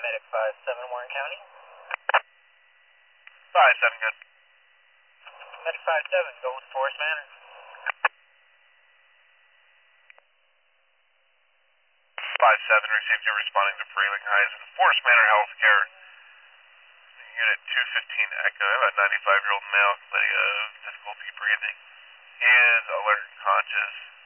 Medic 5-7, Warren County. 5-7, good. Medic 5-7, go with Forest Manor. 5-7, received you responding to Freeling Heights and Forest Manor Healthcare. Unit 215 Echo, a 95-year-old male complaining of difficulty breathing. He is alert and conscious.